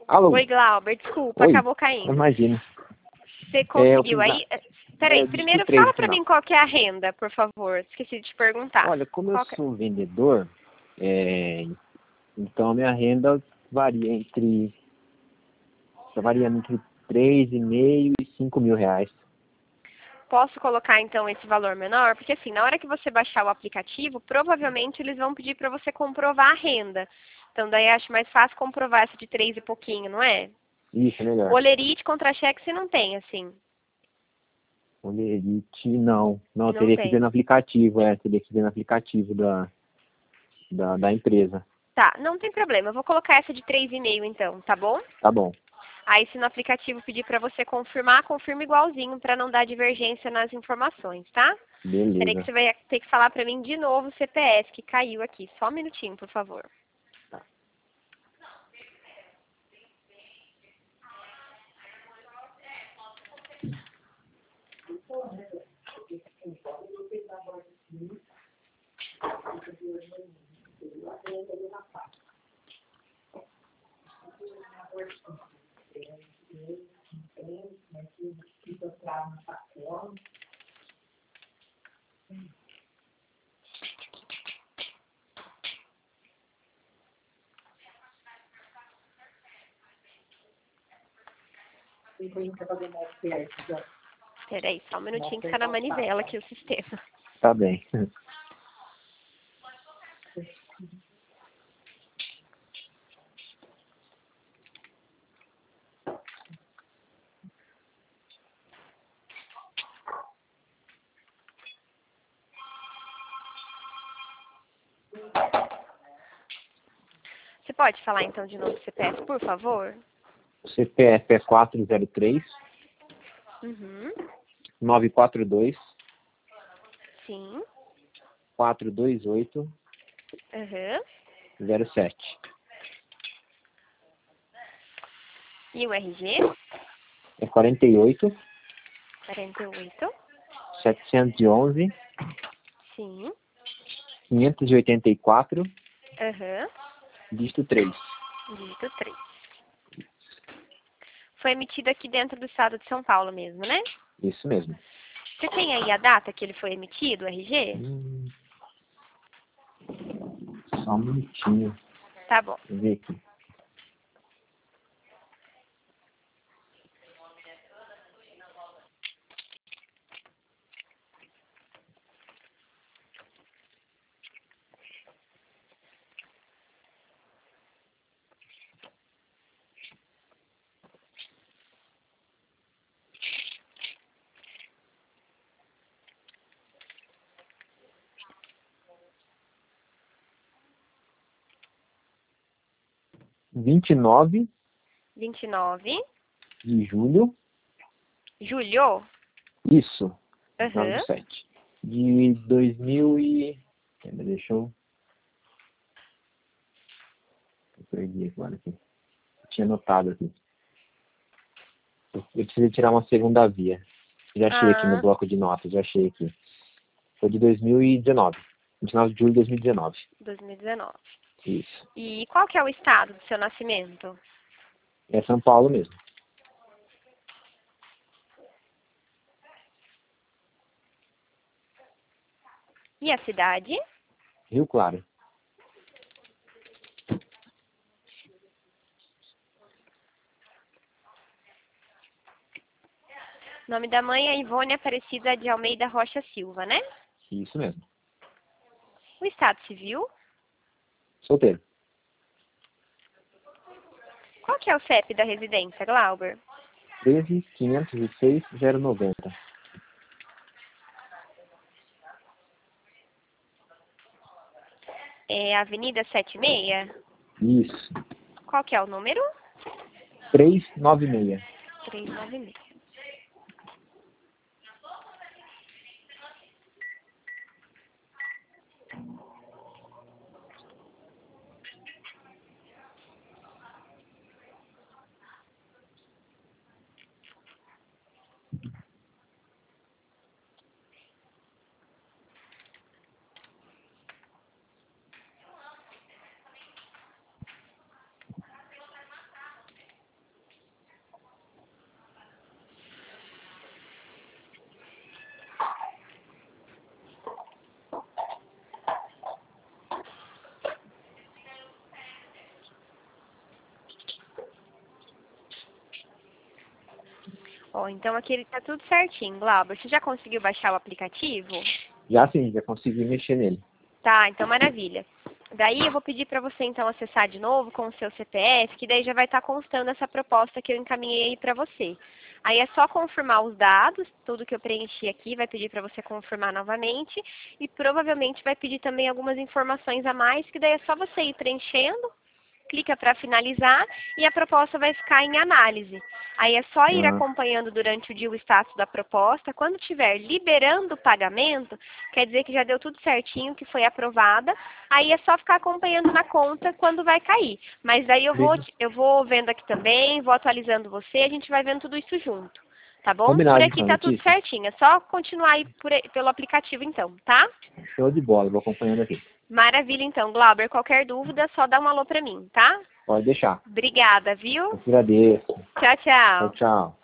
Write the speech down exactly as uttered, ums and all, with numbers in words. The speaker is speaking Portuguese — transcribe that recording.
Alô? Oi, Glauber, desculpa, Oi. acabou caindo. Imagina. Você É, eu conseguiu fiz aí? a- Peraí, é, eu primeiro digitei fala no pra final. mim qual que é a renda, por favor. Esqueci de te perguntar. Olha, como eu Qual que é? sou vendedor, é, então a minha renda varia entre tá variando entre três e meio e cinco mil reais. Posso colocar então esse valor menor? Porque assim, na hora que você baixar o aplicativo, provavelmente eles vão pedir para você comprovar a renda. Então daí acho mais fácil comprovar essa de três e pouquinho, não é? Isso, é melhor. Olerite, contra-cheque você não tem, assim. Olerite, não. Não, eu Não teria que ver tem. no aplicativo, é, teria que ver no aplicativo da, da, da empresa. Tá, não tem problema. Eu vou colocar essa de três e meio então, tá bom? Tá bom. Aí se no aplicativo pedir para você confirmar, confirma igualzinho para não dar divergência nas informações, tá? Peraí que Beleza. você vai ter que falar para mim de novo o C P F que caiu aqui. Só um minutinho, por favor. Peraí, só um minutinho que tá na manivela aqui o sistema. Tá bem. Você pode falar então de novo o C P F, por favor? O C P F é quatro zero três, Uhum. nove quatro dois, Sim. quatro dois oito, Uhum. zero sete. E o R G? É quarenta e oito, quarenta e oito. setecentos e onze, Sim. quinhentos e oitenta e quatro, Uhum. dígito três. Dígito três. Foi emitido aqui dentro do estado de São Paulo mesmo, né? Isso mesmo. Você tem aí a data que ele foi emitido, o R G? Hum, só um minutinho. Tá bom. Deixa eu ver aqui. vinte e nove vinte e nove. de julho. Julho? Isso. nove Uhum. do sete. De dois mil e... Ainda deixa eu... Eu perdi agora aqui. Eu tinha anotado aqui. Eu eu preciso tirar uma segunda via. Já achei aqui no Ah, bloco de notas, já achei aqui. Foi de dois mil e dezenove. vinte e nove de julho de dois mil e dezenove. dois mil e dezenove. Isso. E qual que é o estado do seu nascimento? É São Paulo mesmo. E a cidade? Rio Claro. Nome da mãe é Ivone Aparecida de Almeida Rocha Silva, né? Isso mesmo. O estado civil? Solteiro. Qual que é o C E P da residência, Glauber? treze, quinhentos e seis, zero noventa. É Avenida setenta e seis? Isso. Qual que é o número? trezentos e noventa e seis. trezentos e noventa e seis. Ó, então aqui ele tá tudo certinho, Glauber. Você já conseguiu baixar o aplicativo? Já sim, já consegui mexer nele. Tá, então maravilha. Daí eu vou pedir para você então acessar de novo com o seu C P F, que daí já vai estar constando essa proposta que eu encaminhei aí para você. Aí é só confirmar os dados, tudo que eu preenchi aqui, vai pedir para você confirmar novamente e provavelmente vai pedir também algumas informações a mais, que daí é só você ir preenchendo, clica para finalizar e a proposta vai ficar em análise. Aí é só ir Ah, acompanhando durante o dia o status da proposta. Quando estiver liberando o pagamento, quer dizer que já deu tudo certinho, que foi aprovada. Aí é só ficar acompanhando na conta quando vai cair. Mas daí eu vou, eu vou vendo aqui também, vou atualizando você, a gente vai vendo tudo isso junto. Tá bom? Por combinado aqui então, tá tudo Letícia. certinho. É só continuar aí por, pelo aplicativo então, tá? Show de bola, vou acompanhando aqui. Maravilha então, Glauber. Qualquer dúvida, só dá um alô pra mim, tá? Pode deixar. Obrigada, viu? Eu te agradeço. Tchau, Tchau, tchau. tchau.